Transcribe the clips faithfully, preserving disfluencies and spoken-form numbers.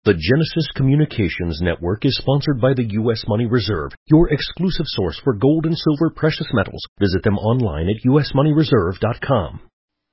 The Genesis Communications Network is sponsored by the U S Money Reserve, your exclusive source for gold and silver precious metals. Visit them online at U S money reserve dot com.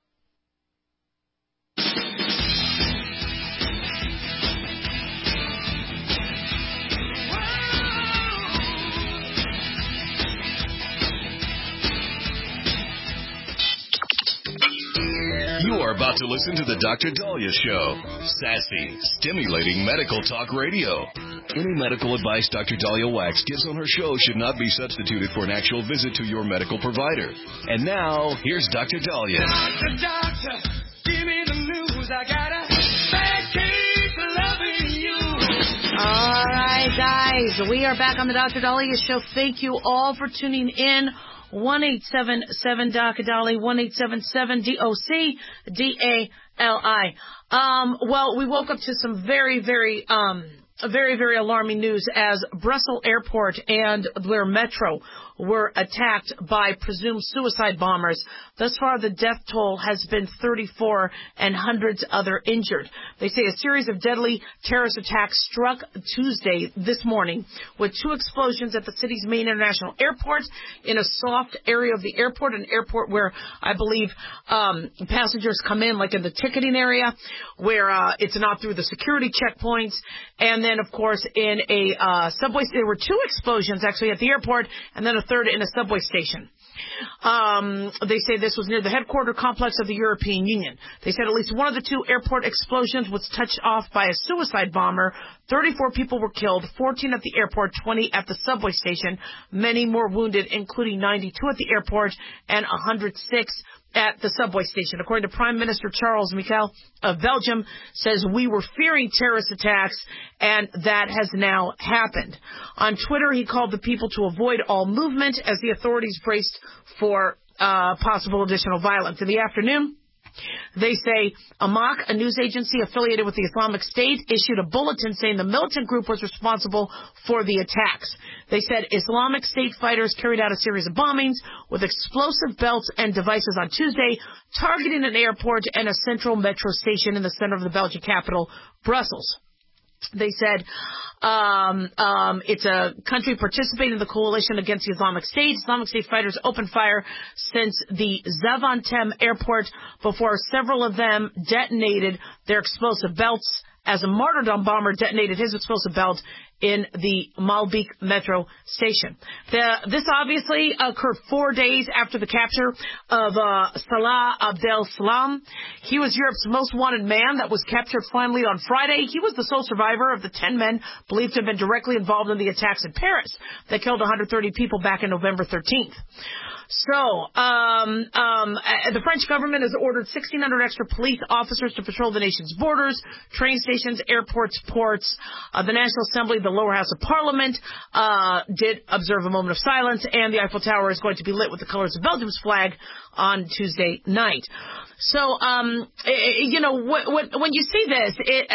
You are about to listen to the Doctor Daliah Show. Sassy, stimulating medical talk radio. Any medical advice Doctor Daliah Wax gives on her show should not be substituted for an actual visit to your medical provider. And now, here's Doctor Daliah. Doctor, doctor, give me the news. I got a bad case of loving you. All right, guys. We are back on the Doctor Daliah Show. Thank you all for tuning in. one eight seven seven D O C A D A L I, one eight seven seven D O C D A L I. Um, well, we woke up to some very, very, um, very, very alarming news as Brussels Airport and Blair Metro were attacked by presumed suicide bombers. Thus far, the death toll has been thirty-four and hundreds other injured. They say a series of deadly terrorist attacks struck Tuesday this morning with two explosions at the city's main international airport in a soft area of the airport, an airport where I believe um, passengers come in, like in the ticketing area, where uh, it's not through the security checkpoints. And then, of course, in a uh, subway, there were two explosions actually at the airport, and then a third in a subway station. Um, they say this was near the headquarter complex of the European Union. They said at least one of the two airport explosions was touched off by a suicide bomber. thirty-four people were killed, fourteen at the airport, twenty at the subway station. Many more wounded, including ninety-two at the airport and one hundred six at the subway station. According to Prime Minister Charles Michel of Belgium, says we were fearing terrorist attacks, and that has now happened. On Twitter, he called the people to avoid all movement as the authorities braced for uh, possible additional violence. In the afternoon, they say Amaq, a news agency affiliated with the Islamic State, issued a bulletin saying the militant group was responsible for the attacks. They said Islamic State fighters carried out a series of bombings with explosive belts and devices on Tuesday, targeting an airport and a central metro station in the center of the Belgian capital, Brussels. They said um, um, it's a country participating in the coalition against the Islamic State. Islamic State fighters opened fire since the Zaventem airport before several of them detonated their explosive belts as a martyrdom bomber detonated his explosive belt in the Malbik metro station. The, this obviously occurred four days after the capture of uh, Salah Abdel Salam. He was Europe's most wanted man that was captured finally on Friday. He was the sole survivor of the ten men believed to have been directly involved in the attacks in Paris that killed one hundred thirty people back in November thirteenth. So, um, um, the French government has ordered sixteen hundred extra police officers to patrol the nation's borders, train stations, airports, ports. Uh, the National Assembly, the lower house of Parliament, uh, did observe a moment of silence, and the Eiffel Tower is going to be lit with the colors of Belgium's flag on Tuesday night. So, um, you know, when, when you see this, it,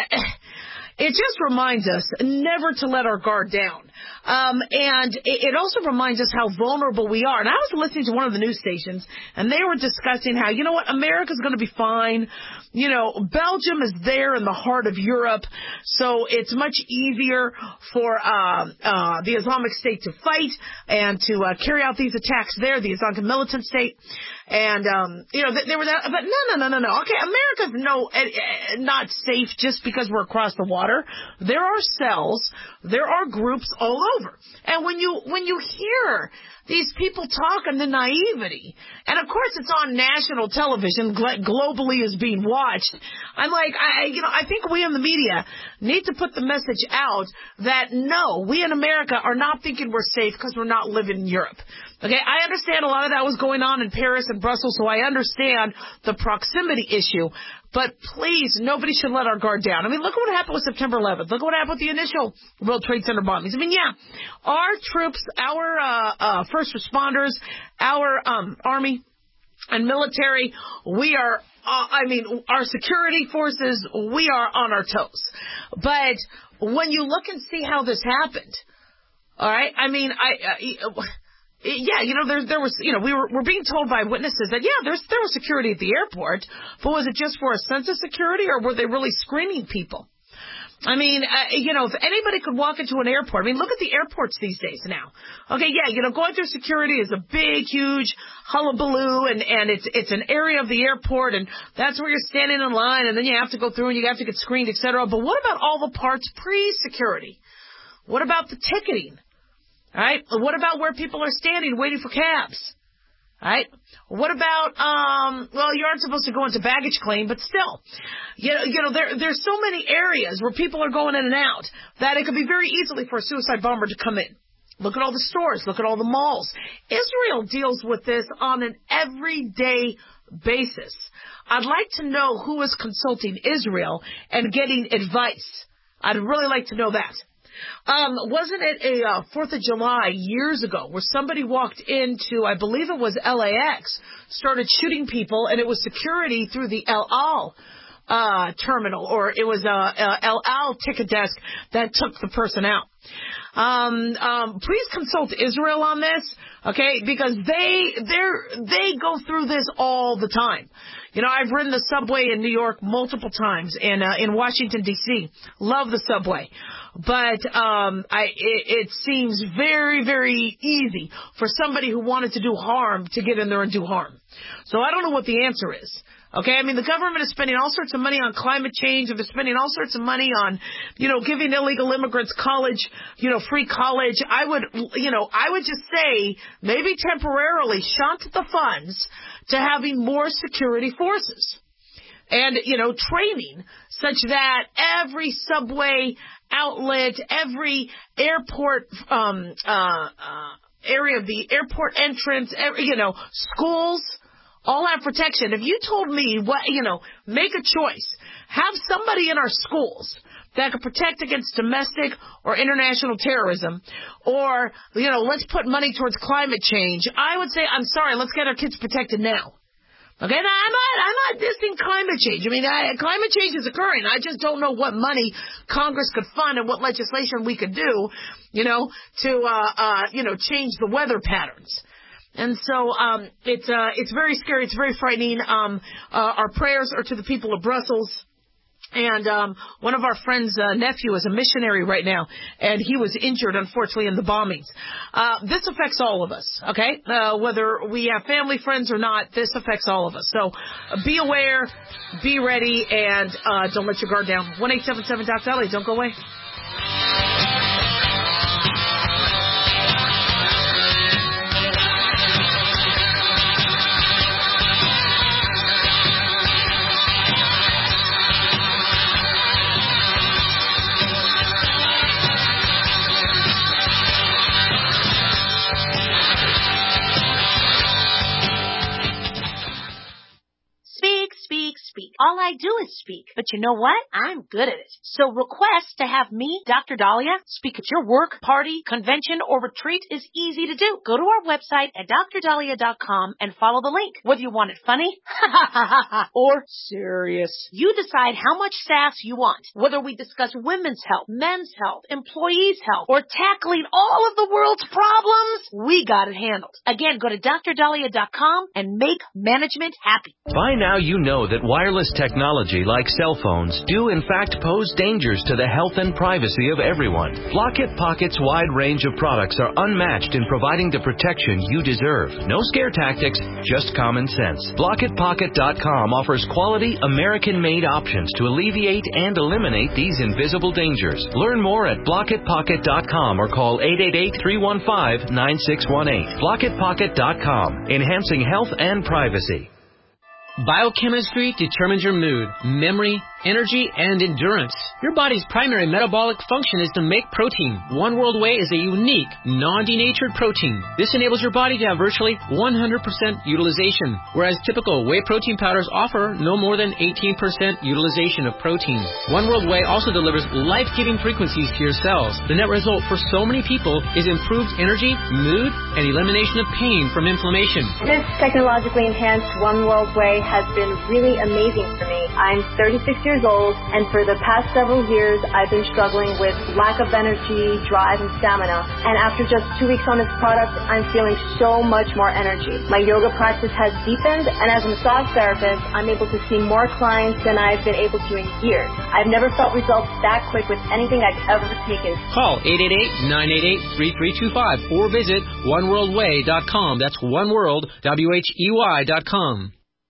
it just reminds us never to let our guard down. Um, and it also reminds us how vulnerable we are. And I was listening to one of the news stations, and they were discussing how, you know what, America's going to be fine. You know, Belgium is there in the heart of Europe, so it's much easier for uh, uh, the Islamic State to fight and to uh, carry out these attacks there, the Islamic militant state. And, um, you know, they were that, but no, no, no, no, no. Okay, America's no, uh, not safe just because we're across the water. There are cells, there are groups all over. And when you, when you hear these people talk and the naivety, and of course it's on national television, globally is being watched. I'm like, I, you know, I think we in the media need to put the message out that no, we in America are not thinking we're safe because we're not living in Europe. Okay, I understand a lot of that was going on in Paris and Brussels, so I understand the proximity issue. But please, nobody should let our guard down. I mean, look at what happened with September eleventh. Look at what happened with the initial World Trade Center bombings. I mean, yeah, our troops, our uh, uh, first responders, our um, Army and military, we are, uh, I mean, our security forces, we are on our toes. But when you look and see how this happened, all right, I mean, I... Uh, Yeah, you know, there, there was, you know, we were, we're being told by witnesses that, yeah, there's, there was security at the airport, but was it just for a sense of security, or were they really screening people? I mean, uh, you know, if anybody could walk into an airport, I mean, look at the airports these days now. Okay, yeah, you know, going through security is a big, huge hullabaloo, and, and it's it's an area of the airport, and that's where you're standing in line, and then you have to go through, and you have to get screened, et cetera. But what about all the parts pre-security? What about the ticketing? All right? What about where people are standing waiting for cabs? All right? What about, um, well, you aren't supposed to go into baggage claim, but still, you know, you know there, there's so many areas where people are going in and out that it could be very easily for a suicide bomber to come in. Look at all the stores. Look at all the malls. Israel deals with this on an everyday basis. I'd like to know who is consulting Israel and getting advice. I'd really like to know that. Um, wasn't it a uh, fourth of July years ago where somebody walked into, I believe it was L A X, started shooting people, and it was security through the El Al uh, terminal, or it was a uh, uh, El Al ticket desk that took the person out. Um, um, please consult Israel on this, okay? Because they they they go through this all the time. You know, I've ridden the subway in New York multiple times, and uh, in Washington D C Love the subway, but um, I it, it seems very very easy for somebody who wanted to do harm to get in there and do harm. So I don't know what the answer is. Okay, I mean, the government is spending all sorts of money on climate change, and they're spending all sorts of money on, you know, giving illegal immigrants college, you know, free college. I would, you know, I would just say maybe temporarily shunt the funds to having more security forces and, you know, training such that every subway outlet, every airport, um, uh, uh, area of the airport entrance, every, you know, schools, all have protection. If you told me, what, you know, make a choice, have somebody in our schools that could protect against domestic or international terrorism, or, you know, let's put money towards climate change, I would say, I'm sorry, let's get our kids protected now. Okay, now, I'm not, I'm not dissing climate change. I mean, I, climate change is occurring. I just don't know what money Congress could fund and what legislation we could do, you know, to, uh, uh, you know, change the weather patterns. And so um, it's uh, it's very scary. It's very frightening. Um, uh, our prayers are to the people of Brussels. And um, one of our friends' uh, nephew is a missionary right now, and he was injured, unfortunately, in the bombings. Uh, this affects all of us, okay? Uh, whether we have family, friends, or not, this affects all of us. So uh, be aware, be ready, and uh, don't let your guard down. one eight seven seven Doc Dali. Don't go away. Speak. All I do is speak. But you know what? I'm good at it. So request to have me, Doctor Dahlia, speak at your work, party, convention, or retreat is easy to do. Go to our website at dr dahlia dot com and follow the link. Whether you want it funny or serious, you decide how much sass you want. Whether we discuss women's health, men's health, employees' health, or tackling all of the world's problems, we got it handled. Again, go to dr dahlia dot com and make management happy. By now you know that wireless technology like cell phones do in fact pose dangers to the health and privacy of everyone. Blockit Pocket's wide range of products are unmatched in providing the protection you deserve. No scare tactics, just common sense. Blockit Pocket dot com offers quality American-made options to alleviate and eliminate these invisible dangers. Learn more at Blockit Pocket dot com or call eight eight eight, three one five, nine six one eight. Blockit Pocket dot com, enhancing health and privacy. Biochemistry determines your mood, memory, energy, and endurance. Your body's primary metabolic function is to make protein. One World Whey is a unique, non-denatured protein. This enables your body to have virtually one hundred percent utilization, whereas typical whey protein powders offer no more than eighteen percent utilization of protein. One World Whey also delivers life-giving frequencies to your cells. The net result for so many people is improved energy, mood, and elimination of pain from inflammation. This technologically enhanced One World Whey has been really amazing for me. I'm thirty-six years years old, and for the past several years, I've been struggling with lack of energy, drive, and stamina. And after just two weeks on this product, I'm feeling so much more energy. My yoga practice has deepened, and as a massage therapist, I'm able to see more clients than I've been able to in years. I've never felt results that quick with anything I've ever taken. Call eight eight eight, nine eight eight, three three two five or visit one world way dot com. That's one world, W H E Y dot com.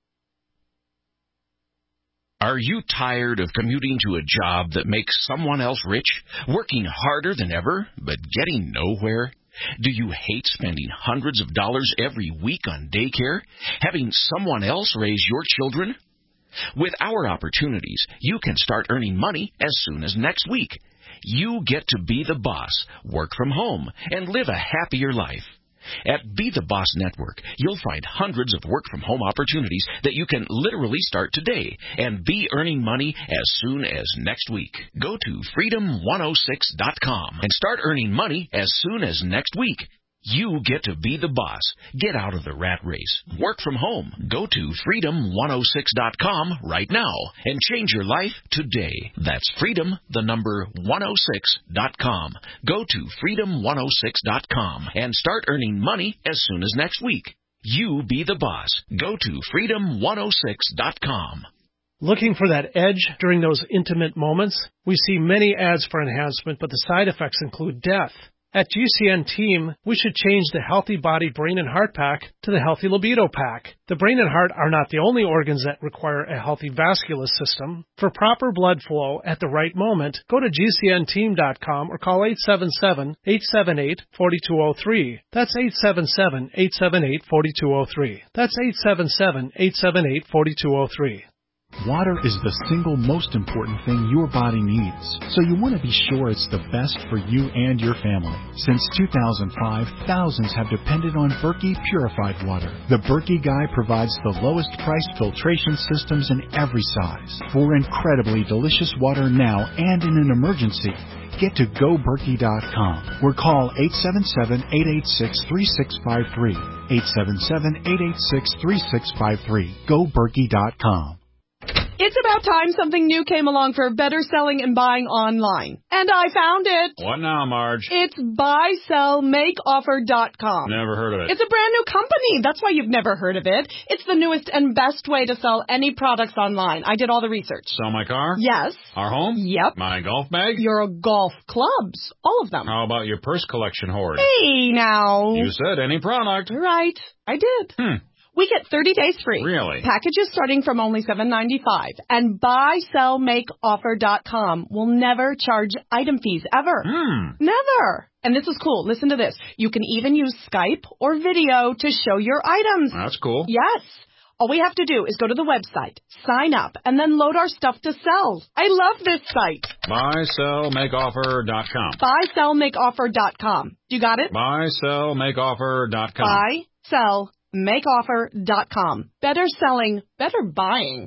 Are you tired of commuting to a job that makes someone else rich, working harder than ever, but getting nowhere? Do you hate spending hundreds of dollars every week on daycare, having someone else raise your children? With our opportunities, you can start earning money as soon as next week. You get to be the boss, work from home, and live a happier life. At Be the Boss Network, you'll find hundreds of work-from-home opportunities that you can literally start today and be earning money as soon as next week. Go to freedom one oh six dot com and start earning money as soon as next week. You get to be the boss. Get out of the rat race. Work from home. Go to freedom one oh six dot com right now and change your life today. That's freedom, the number one oh six dot com. Go to freedom one oh six dot com and start earning money as soon as next week. You be the boss. Go to freedom one oh six dot com. Looking for that edge during those intimate moments? We see many ads for enhancement, but the side effects include death. At G C N Team, we should change the Healthy Body Brain and Heart Pack to the Healthy Libido Pack. The brain and heart are not the only organs that require a healthy vascular system. For proper blood flow at the right moment, go to G C N team dot com or call eight seven seven, eight seven eight, four two zero three. That's eight seven seven, eight seven eight, four two zero three. That's eight seven seven, eight seven eight, four two zero three. Water is the single most important thing your body needs, so you want to be sure it's the best for you and your family. Since two thousand five, thousands have depended on Berkey purified water. The Berkey Guy provides the lowest priced filtration systems in every size. For incredibly delicious water now and in an emergency, get to go berkey dot com or call eight seven seven, eight eight six, three six five three. eight seven seven, eight eight six, three six five three. go berkey dot com. It's about time something new came along for better selling and buying online. And I found it. What now, Marge? It's buy sell make offer dot com. Never heard of it. It's a brand new company. That's why you've never heard of it. It's the newest and best way to sell any products online. I did all the research. Sell my car? Yes. Our home? Yep. My golf bag? Your golf clubs. All of them. How about your purse collection hoard? Hey, now. You said any product. Right. I did. Hmm. We get thirty days free. Really? Packages starting from only seven ninety-five. And buy sell make offer dot com will never charge item fees ever. Hmm. Never. And this is cool. Listen to this. You can even use Skype or video to show your items. That's cool. Yes. All we have to do is go to the website, sign up, and then load our stuff to sell. I love this site. buy sell make offer dot com. buy sell make offer dot com. You got it? buy sell make offer dot com. buy sell make offer dot com. Better selling, better buying.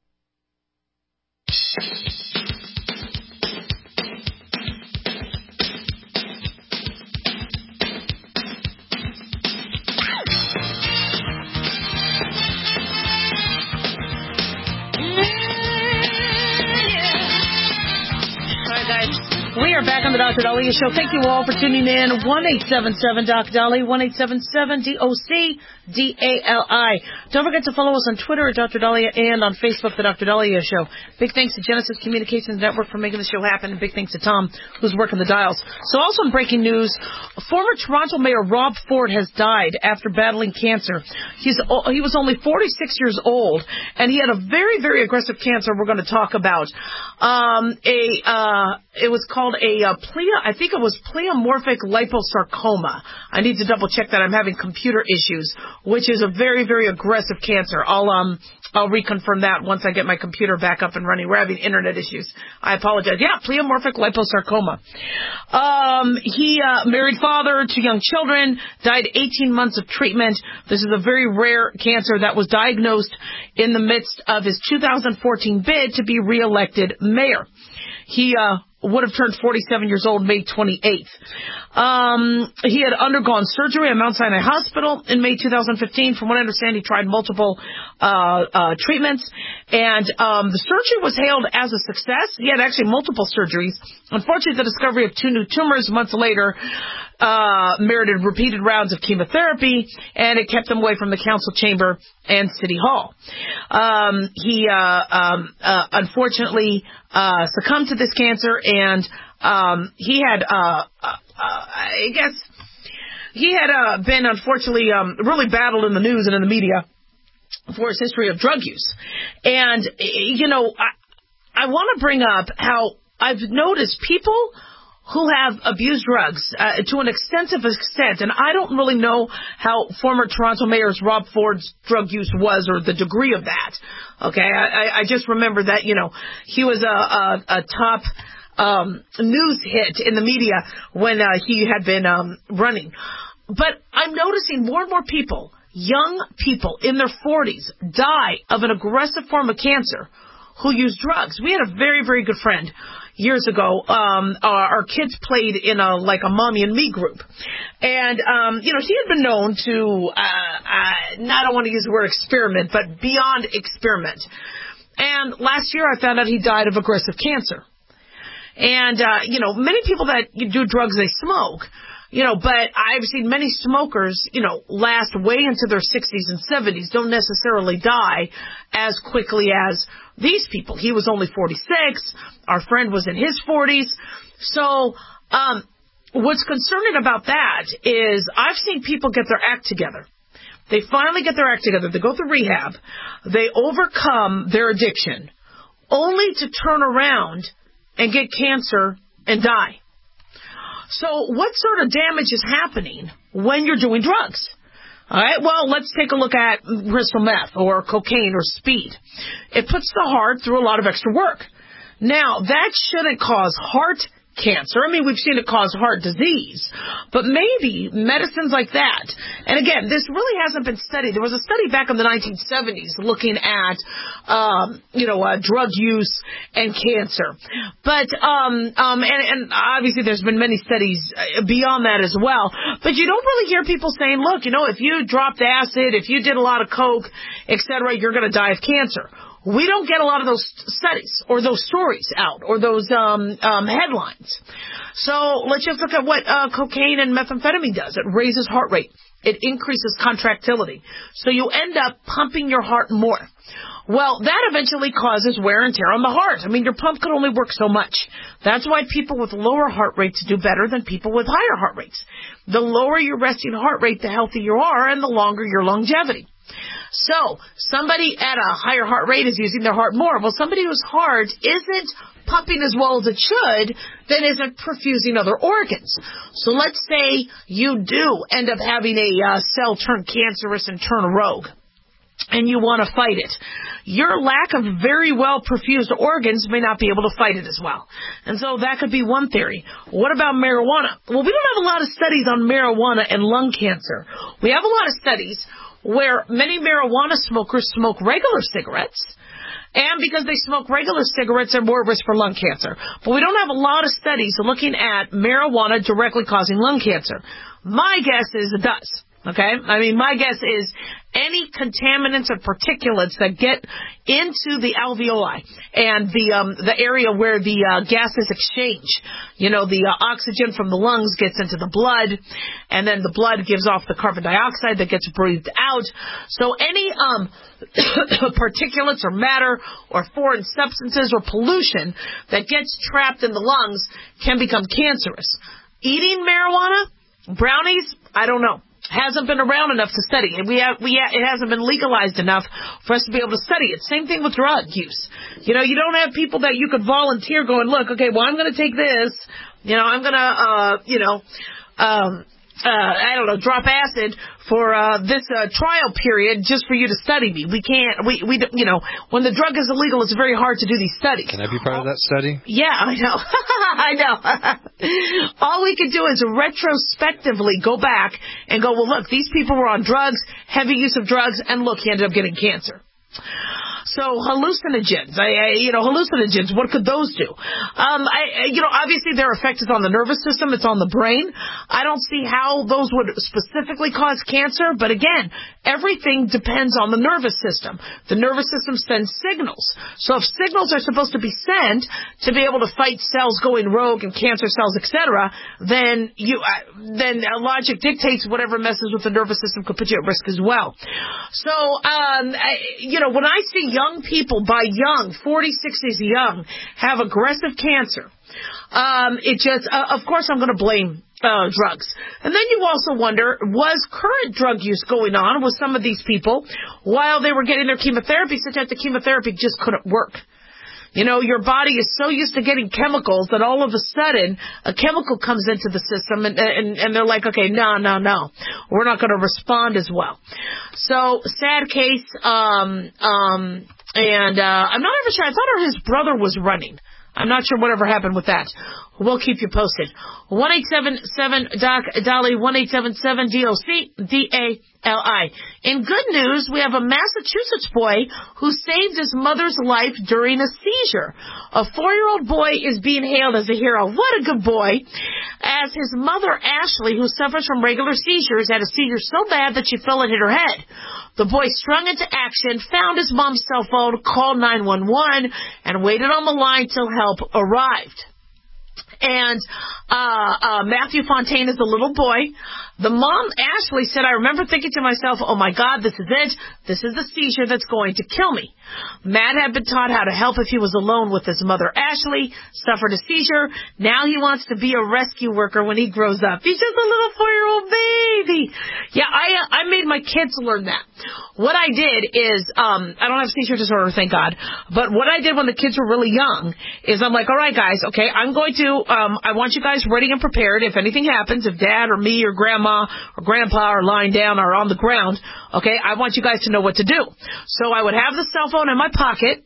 We are back on the Doctor Daliah Show. Thank you all for tuning in. one eight seven seven D O C Dali, one eight seven seven D O C D A L I. Don't forget to follow us on Twitter at Doctor Daliah and on Facebook, the Doctor Daliah Show. Big thanks to Genesis Communications Network for making the show happen, and big thanks to Tom, who's working the dials. So also in breaking news, former Toronto Mayor Rob Ford has died after battling cancer. He's He was only forty-six years old, and he had a very, very aggressive cancer we're going to talk about. Um, a uh, It was called a uh, plea, I think it was pleomorphic liposarcoma. I need to double check that. I'm having computer issues, which is a very, very aggressive cancer. I'll um I'll reconfirm that once I get my computer back up and running. We're having internet issues. I apologize. Yeah, pleomorphic liposarcoma. Um, he uh, married, father, two young children, died eighteen months of treatment. This is a very rare cancer that was diagnosed in the midst of his two thousand fourteen bid to be reelected mayor. He uh would have turned forty-seven years old May twenty-eighth. Um, he had undergone surgery at Mount Sinai Hospital in May two thousand fifteen. From what I understand, he tried multiple uh, uh, treatments, and um, the surgery was hailed as a success. He had actually multiple surgeries. Unfortunately, the discovery of two new tumors months later uh, merited repeated rounds of chemotherapy, and it kept him away from the council chamber and City Hall. Um, he uh, um, uh, unfortunately uh, succumbed to this cancer, and um, he had, uh, uh, I guess, he had uh, been unfortunately um, really battled in the news and in the media for his history of drug use. And, you know, I, I want to bring up how I've noticed people who have abused drugs uh, to an extensive extent, and I don't really know how former Toronto Mayor's Rob Ford's drug use was or the degree of that. Okay, I, I just remember that, you know, he was a, a, a top um, news hit in the media when uh, he had been um, running. But I'm noticing more and more people, young people in their forties, die of an aggressive form of cancer who use drugs. We had a very, very good friend years ago. Um, our, our kids played in a like a mommy and me group, and um, you know, he had been known to uh, uh, I don't want to use the word experiment, but beyond experiment. And last year, I found out he died of aggressive cancer. And uh, you know, many people that do drugs, they smoke. You know, but I've seen many smokers, you know, last way into their sixties and seventies, don't necessarily die as quickly as these people. He was only forty-six. Our friend was in his forties. So, um, what's concerning about that is I've seen people get their act together. They finally get their act together. They go through rehab. They overcome their addiction, only to turn around and get cancer and die. So what sort of damage is happening when you're doing drugs? All right, well, let's take a look at crystal meth or cocaine or speed. It puts the heart through a lot of extra work. Now, that shouldn't cause heart cancer. I mean, we've seen it cause heart disease, but maybe medicines like that. And again, this really hasn't been studied. There was a study back in the nineteen seventies looking at, um, you know, uh, drug use and cancer. But, um, um, and, and obviously there's been many studies beyond that as well. But you don't really hear people saying, look, you know, if you dropped acid, if you did a lot of coke, et cetera, you're going to die of cancer. We don't get a lot of those studies or those stories out or those um, um, headlines. So let's just look at what uh, cocaine and methamphetamine does. It raises heart rate. It increases contractility. So you end up pumping your heart more. Well, that eventually causes wear and tear on the heart. I mean, your pump can only work so much. That's why people with lower heart rates do better than people with higher heart rates. The lower your resting heart rate, the healthier you are and the longer your longevity. So, somebody at a higher heart rate is using their heart more. Well, somebody whose heart isn't pumping as well as it should, then isn't perfusing other organs. So let's say you do end up having a uh, cell turn cancerous and turn rogue, and you want to fight it. Your lack of very well perfused organs may not be able to fight it as well. And so that could be one theory. What about marijuana? Well, we don't have a lot of studies on marijuana and lung cancer. We have a lot of studies where many marijuana smokers smoke regular cigarettes, and because they smoke regular cigarettes, they're more at risk for lung cancer. But we don't have a lot of studies looking at marijuana directly causing lung cancer. My guess is it does. Okay? I mean, my guess is any contaminants or particulates that get into the alveoli and the um, the area where the uh, gases exchange, you know, the uh, oxygen from the lungs gets into the blood, and then the blood gives off the carbon dioxide that gets breathed out. So any um, particulates or matter or foreign substances or pollution that gets trapped in the lungs can become cancerous. Eating marijuana, brownies, I don't know. Hasn't been around enough to study. We have, we have, it hasn't been legalized enough for us to be able to study it. Same thing with drug use. You know, you don't have people that you could volunteer going, look, okay, well, I'm going to take this. You know, I'm going to, uh, you know, um, uh, I don't know, drop acid for uh, this uh, trial period just for you to study me. We can't, we, we, you know, when the drug is illegal, it's very hard to do these studies. Can I be part of that study? Yeah, I know. I know. All we can do is retrospectively go back and go, well, look, these people were on drugs, heavy use of drugs, and look, he ended up getting cancer. So hallucinogens, I, I, you know, hallucinogens, what could those do? Um, I, you know, obviously their effect is on the nervous system. It's on the brain. I don't see how those would specifically cause cancer, but again, everything depends on the nervous system. The nervous system sends signals. So if signals are supposed to be sent to be able to fight cells going rogue and cancer cells, et cetera, then you, uh, then logic dictates whatever messes with the nervous system could put you at risk as well. So, um, I, you know, when I see young people, by young, forty, sixties young, have aggressive cancer, um, it just, uh, of course I'm going to blame Uh, drugs. And then you also wonder, was current drug use going on with some of these people while they were getting their chemotherapy, such that the chemotherapy just couldn't work? You know, your body is so used to getting chemicals that all of a sudden a chemical comes into the system and, and, and they're like, okay, no, no, no, we're not going to respond as well. So, sad case, um, um, and uh, I'm not even sure, I thought his brother was running. I'm not sure whatever happened with that. We'll keep you posted. one eight seven seven Doc Dolly, one eight seven seven D O C D A L I. In good news, we have a Massachusetts boy who saved his mother's life during a seizure. A four-year-old boy is being hailed as a hero. What a good boy. As his mother, Ashley, who suffers from regular seizures, had a seizure so bad that she fell and hit her head. The boy sprung into action, found his mom's cell phone, called nine one one, and waited on the line till help arrived. And uh, uh, Matthew Fontaine is the little boy. The mom, Ashley, said, I remember thinking to myself, oh, my God, this is it. This is the seizure that's going to kill me. Matt had been taught how to help if he was alone with his mother, Ashley, suffered a seizure. Now he wants to be a rescue worker when he grows up. He's just a little four-year-old baby. Yeah, I uh, I made my kids learn that. What I did is, um, I don't have seizure disorder, thank God, but what I did when the kids were really young is I'm like, all right, guys, okay, I'm going to, um, I want you guys ready and prepared. If anything happens, if dad or me or grandma or grandpa are lying down or on the ground, okay, I want you guys to know what to do. So I would have the cell phone in my pocket,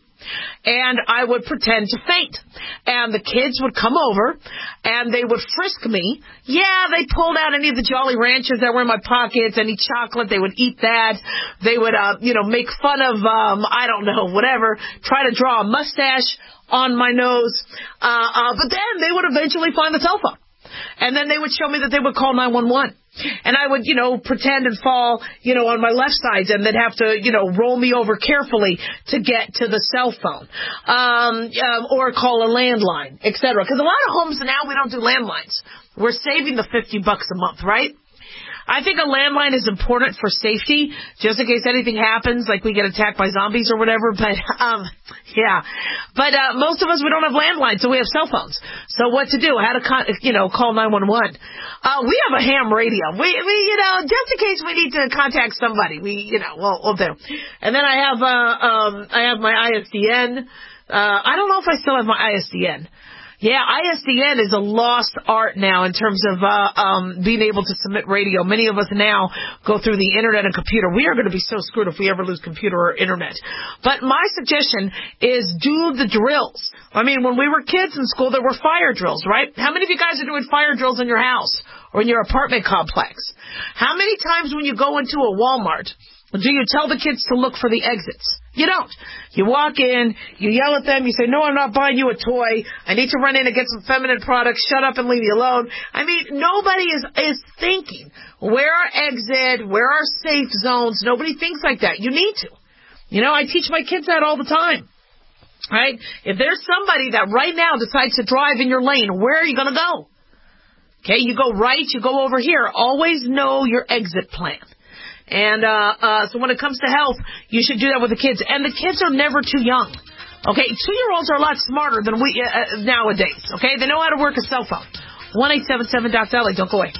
and I would pretend to faint. And the kids would come over, and they would frisk me. Yeah, they pulled out any of the Jolly Ranchers that were in my pockets, any chocolate, they would eat that. They would, uh, you know, make fun of, um, I don't know, whatever, try to draw a mustache on my nose. Uh, uh, but then they would eventually find the cell phone. And then they would show me that they would call nine one one. And I would, you know, pretend and fall, you know, on my left side, and they'd have to, you know, roll me over carefully to get to the cell phone, um, um, or call a landline, et cetera. Because a lot of homes now, we don't do landlines. We're saving the fifty bucks a month, right? I think a landline is important for safety, just in case anything happens, like we get attacked by zombies or whatever. But, um, yeah. But uh, most of us, we don't have landlines, so we have cell phones. So what to do? How to, con- you know, call nine one one. Uh, we have a ham radio. We, we, you know, just in case we need to contact somebody, we, you know, we'll, we'll do. And then I have, uh, um, I have my I S D N. Uh, I don't know if I still have my I S D N. Yeah, I S D N is a lost art now in terms of uh, um, being able to submit radio. Many of us now go through the internet and computer. We are going to be so screwed if we ever lose computer or internet. But my suggestion is do the drills. I mean, when we were kids in school, there were fire drills, right? How many of you guys are doing fire drills in your house or in your apartment complex? How many times when you go into a Walmart do you tell the kids to look for the exits? You don't. You walk in, you yell at them, you say, no, I'm not buying you a toy. I need to run in and get some feminine products. Shut up and leave me alone. I mean, nobody is, is thinking, where are exit, where are safe zones? Nobody thinks like that. You need to. You know, I teach my kids that all the time. Right? If there's somebody that right now decides to drive in your lane, where are you going to go? Okay, you go right, you go over here. Always know your exit plan. And uh, uh, so when it comes to health, you should do that with the kids. And the kids are never too young. Okay, two-year-olds are a lot smarter than we uh, nowadays. Okay, they know how to work a cell phone. one eight seven seven Doc Dolly. Don't go away.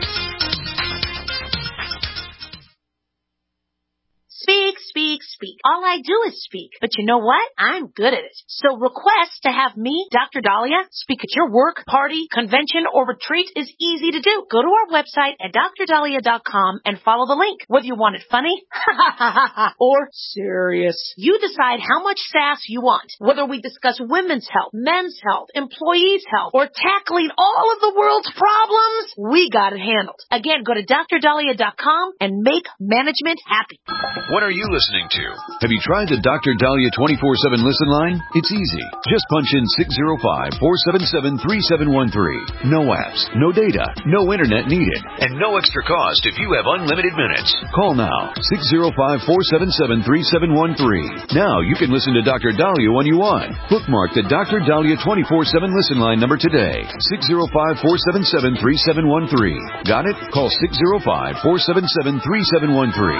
Speak, speak, speak. All All I do is speak. But you know what? I'm good at it. So request to have me, Doctor Dahlia, speak at your work, party, convention, or retreat is easy to do. Go to our website at dr dahlia dot com and follow the link. Whether you want it funny or serious, you decide how much sass you want. Whether we discuss women's health, men's health, employees' health, or tackling all of the world's problems, we got it handled. Again, go to dr dahlia dot com and make management happy. What are you listening to? Have you tried the Doctor Dahlia twenty-four seven listen line? It's easy. Just punch in six zero five, four seven seven, three seven one three. No apps, no data, no internet needed, and no extra cost if you have unlimited minutes. Call now, six zero five, four seven seven, three seven one three. Now you can listen to Doctor Dahlia when you want. Bookmark the Doctor Dahlia twenty-four seven listen line number today, six zero five, four seven seven, three seven one three. Got it? Call six zero five, four seven seven, three seven one three.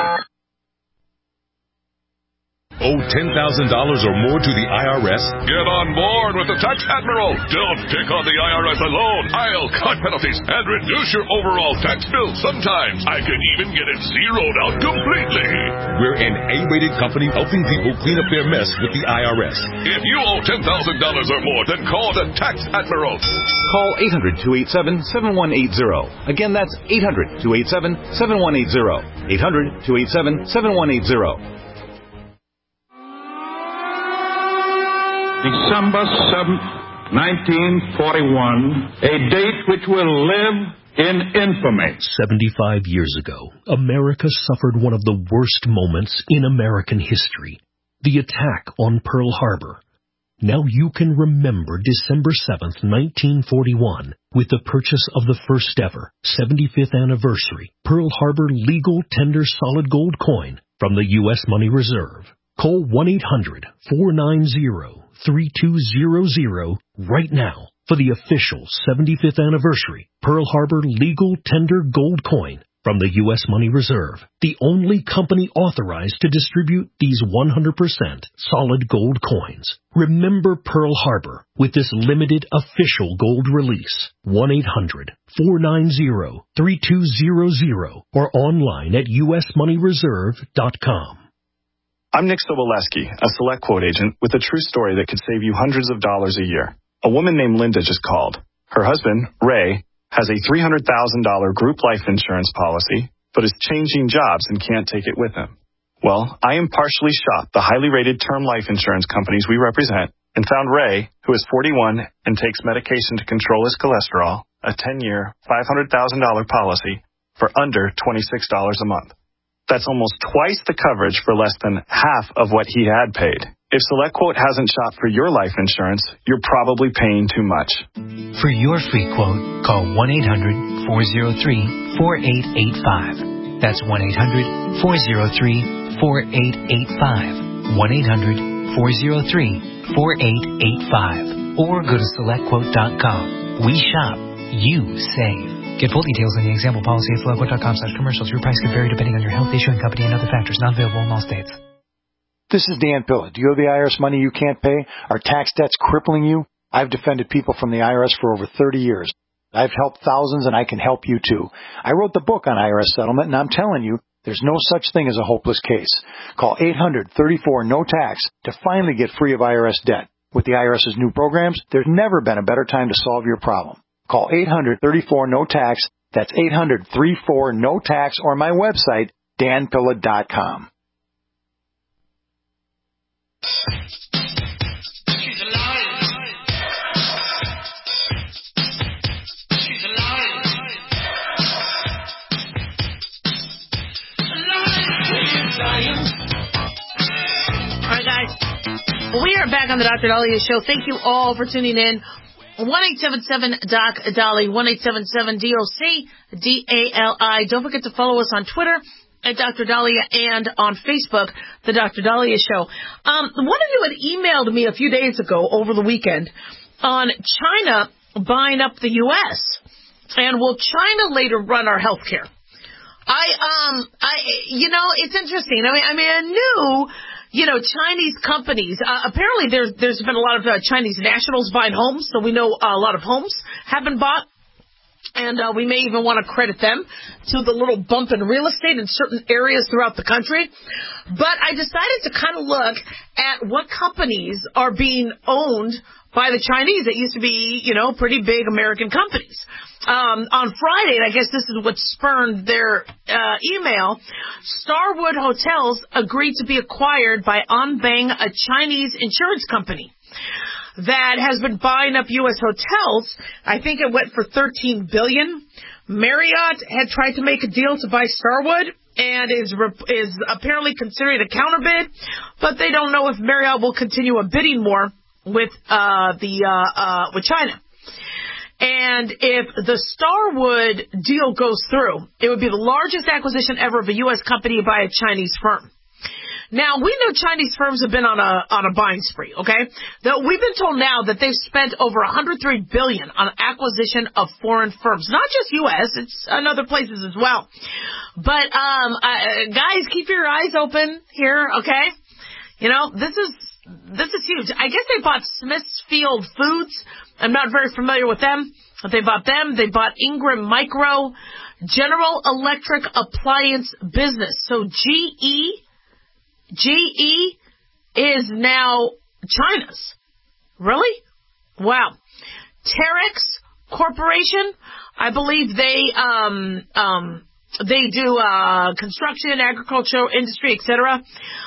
Owe ten thousand dollars or more to the I R S? Get on board with the Tax Admiral. Don't take on the I R S alone. I'll cut penalties and reduce your overall tax bill. Sometimes I can even get it zeroed out completely. We're an A-rated company helping people clean up their mess with the I R S. If you owe ten thousand dollars or more, then call the Tax Admiral. Call eight hundred, two eight seven, seven one eight zero. Again, that's eight hundred, two eight seven, seven one eight zero. eight hundred, two eight seven, seven one eight zero. December seventh, nineteen forty-one, a date which will live in infamy. seventy-five years ago, America suffered one of the worst moments in American history, the attack on Pearl Harbor. Now you can remember December seventh, nineteen forty-one, with the purchase of the first ever seventy-fifth anniversary Pearl Harbor legal tender solid gold coin from the U S Money Reserve. Call one eight hundred, four nine zero, three two zero zero right now for the official seventy-fifth anniversary Pearl Harbor legal tender gold coin from the U S Money Reserve, the only company authorized to distribute these one hundred percent solid gold coins. Remember Pearl Harbor with this limited official gold release. one eight hundred, four nine zero, three two zero zero or online at u s money reserve dot com. I'm Nick Soboleski, a Select Quote agent with a true story that could save you hundreds of dollars a year. A woman named Linda just called. Her husband, Ray, has a three hundred thousand dollars group life insurance policy, but is changing jobs and can't take it with him. Well, I impartially shopped the highly rated term life insurance companies we represent and found Ray, who is forty-one and takes medication to control his cholesterol, a ten-year, five hundred thousand dollars policy for under twenty-six dollars a month. That's almost twice the coverage for less than half of what he had paid. If SelectQuote hasn't shopped for your life insurance, you're probably paying too much. For your free quote, call one eight hundred, four oh three, four eight eight five. That's one eight hundred, four oh three, four eight eight five. one eight hundred, four oh three, four eight eight five. Or go to select quote dot com. We shop. You save. Get full details on the example policy at select quote dot com slash commercials. Your price could vary depending on your health, issuing company, and other factors. Not available in all states. This is Dan Pilla. Do you owe the I R S money you can't pay? Are tax debts crippling you? I've defended people from the I R S for over thirty years. I've helped thousands, and I can help you too. I wrote the book on I R S settlement, and I'm telling you, there's no such thing as a hopeless case. Call eight hundred, thirty-four, no tax to finally get free of I R S debt. With the IRS's new programs, there's never been a better time to solve your problem. Call eight hundred, thirty-four, no tax. That's eight hundred, thirty-four, no tax, or my website, dan pilla dot com. She's alive. She's alive. Alive. All right, guys. We are back on the Doctor Dahlia Show. Thank you all for tuning in. one eight seven seven D O C Dali, one eight seven seven D O C D A L I. Don't forget to follow us on Twitter at Doctor Dahlia and on Facebook, The Doctor Dahlia Show. Um, one of you had emailed me a few days ago over the weekend on China buying up the U S and will China later run our health care? I, um, I, you know, it's interesting. I mean, I mean, I knew, you know, Chinese companies, uh, apparently there's, there's been a lot of uh, Chinese nationals buying homes, so we know a lot of homes have been bought And uh, we may even want to credit them to the little bump in real estate in certain areas throughout the country. But I decided to kind of look at what companies are being owned by the Chinese that used to be, you know, pretty big American companies. Um, on Friday, and I guess this is what spurned their uh, email, Starwood Hotels agreed to be acquired by Anbang, a Chinese insurance company that has been buying up U S hotels. I think it went for thirteen billion dollars. Marriott had tried to make a deal to buy Starwood and is is apparently considering a counterbid, but they don't know if Marriott will continue a bidding war with uh, the uh, uh, with China. And if the Starwood deal goes through, it would be the largest acquisition ever of a U S company by a Chinese firm. Now, we know Chinese firms have been on a on a buying spree, okay? Though we've been told now that they've spent over one hundred three billion dollars on acquisition of foreign firms. Not just U S, it's in other places as well. But, um, uh, guys, keep your eyes open here, okay? You know, this is this is huge. I guess they bought Smithfield Foods. I'm not very familiar with them, but they bought them. They bought Ingram Micro, General Electric Appliance Business. So G E... G E is now China's. Really? Wow. Terex Corporation, I believe they um um they do uh construction, agricultural industry, et cetera.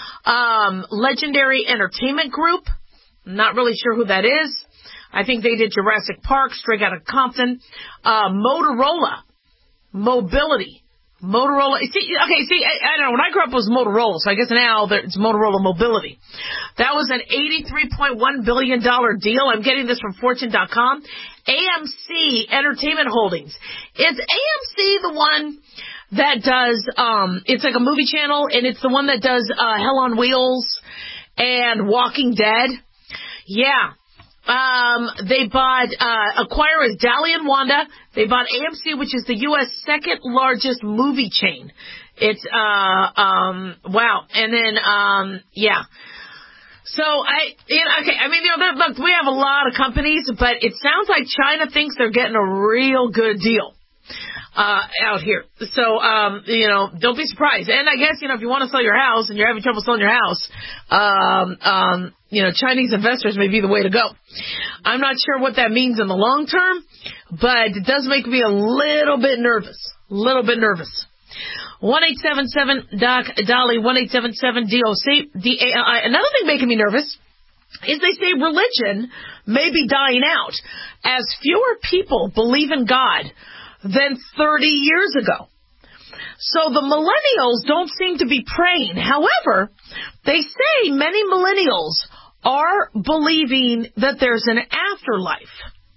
Um Legendary Entertainment Group, not really sure who that is. I think they did Jurassic Park, straight out of Compton. Uh Motorola Mobility. Motorola, see, okay, see, I, I don't know, when I grew up it was Motorola, so I guess now it's Motorola Mobility. That was an eighty-three point one billion dollars deal. I'm getting this from Fortune dot com. A M C Entertainment Holdings. Is A M C the one that does, um, it's like a movie channel, and it's the one that does uh, Hell on Wheels and Walking Dead? Yeah. Um, they bought, uh, Acquire is Dali and Wanda. They bought A M C, which is the U S second largest movie chain. It's, uh, um, wow. And then, um, yeah. So I, you know, okay, I mean, you know, look, we have a lot of companies, but it sounds like China thinks they're getting a real good deal. Uh, out here. So, um, you know, don't be surprised. And I guess, you know, if you want to sell your house and you're having trouble selling your house, um, um, you know, Chinese investors may be the way to go. I'm not sure what that means in the long term, but it does make me a little bit nervous. A little bit nervous. one eight seven seven Doc Dolly, one eight seven seven D O C, D A L I. Another thing making me nervous is they say religion may be dying out as fewer people believe in God than thirty years ago. So the millennials don't seem to be praying. However, they say many millennials are believing that there's an afterlife.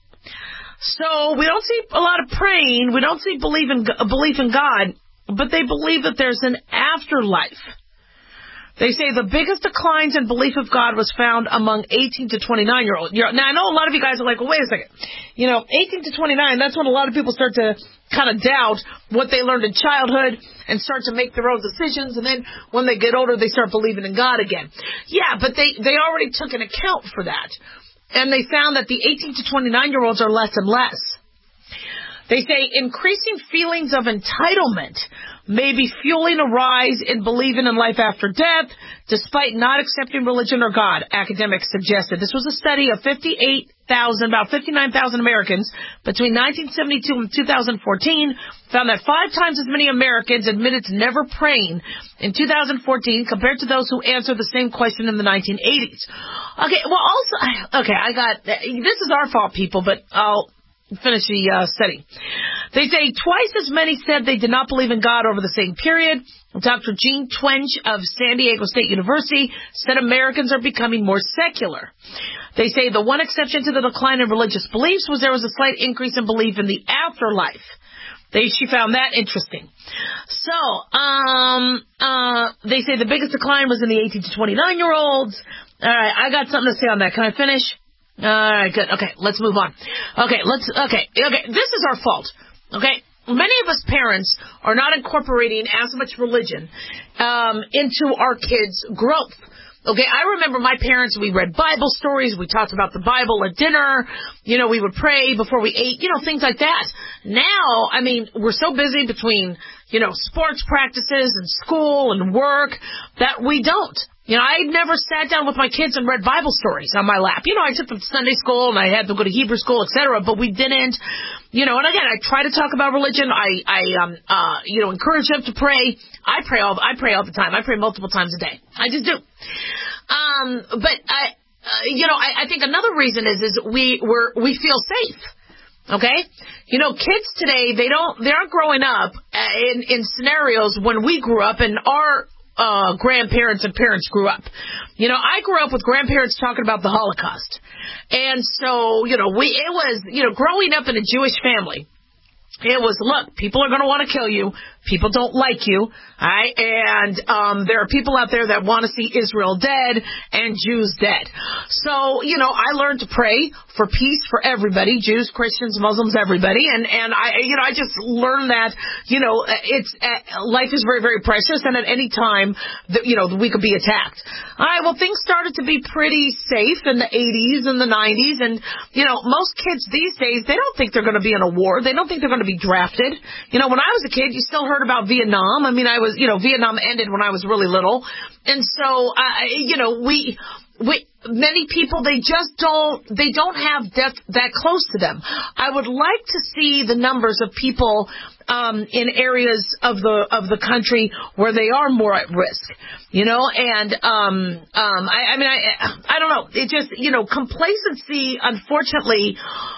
So we don't see a lot of praying. We don't see belief in, belief in God, but they believe that there's an afterlife. They say the biggest declines in belief of God was found among eighteen to twenty-nine year olds. Now, I know a lot of you guys are like, well, wait a second. You know, eighteen to twenty-nine, that's when a lot of people start to kind of doubt what they learned in childhood and start to make their own decisions. And then when they get older, they start believing in God again. Yeah, but they, they already took an account for that. And they found that the eighteen to twenty-nine year olds are less and less. They say increasing feelings of entitlement may be fueling a rise in believing in life after death, despite not accepting religion or God, academics suggested. This was a study of fifty-eight thousand, about fifty-nine thousand Americans between nineteen seventy-two and two thousand fourteen, found that five times as many Americans admitted to never praying in two thousand fourteen compared to those who answered the same question in the nineteen eighties. Okay, well, also, okay, I got, this is our fault, people, but I'll finish the uh, study. They say twice as many said they did not believe in God over the same period. Doctor Gene Twenge of San Diego State University said Americans are becoming more secular. They say the one exception to the decline in religious beliefs was there was a slight increase in belief in the afterlife. They, she found that interesting. So, um, uh, they say the biggest decline was in the eighteen to twenty-nine year olds. All right, I got something to say on that. Can I finish? All right, good. Okay, let's move on. Okay, let's, okay, okay, this is our fault. Okay, many of us parents are not incorporating as much religion um, into our kids' growth. Okay, I remember my parents, we read Bible stories, we talked about the Bible at dinner, you know, we would pray before we ate, you know, things like that. Now, I mean, we're so busy between, you know, sports practices and school and work that we don't. You know, I never sat down with my kids and read Bible stories on my lap. You know, I took them to Sunday school and I had them go to Hebrew school, et cetera, but we didn't, you know, and again, I try to talk about religion. I, I, um, uh, you know, encourage them to pray. I pray all, I pray all the time. I pray multiple times a day. I just do. Um, but I, uh, you know, I, I think another reason is, is we, we're, we feel safe. Okay? You know, kids today, they don't, they aren't growing up in, in scenarios when we grew up and our, Uh, grandparents and parents grew up. You know, I grew up with grandparents talking about the Holocaust. And so, you know, we, it was, you know, growing up in a Jewish family, it was, look, people are going to want to kill you. People don't like you. All right? And um, there are people out there that want to see Israel dead and Jews dead. So, you know, I learned to pray for peace for everybody, Jews, Christians, Muslims, everybody. And, and I, you know, I just learned that, you know, it's, uh, life is very, very precious. And at any time, that, you know, we could be attacked. All right, well, things started to be pretty safe in the eighties and the nineties. And, you know, most kids these days, they don't think they're going to be in a war. They don't think they're going to be drafted. You know, when I was a kid, you still heard about Vietnam. I mean, I was, you know, Vietnam ended when I was really little. And so, uh, you know, we, we, many people, they just don't, they don't have death that close to them. I would like to see the numbers of people, um, in areas of the, of the country where they are more at risk, you know, and, um, um, I, I mean, I, I don't know. It just, you know, complacency, unfortunately,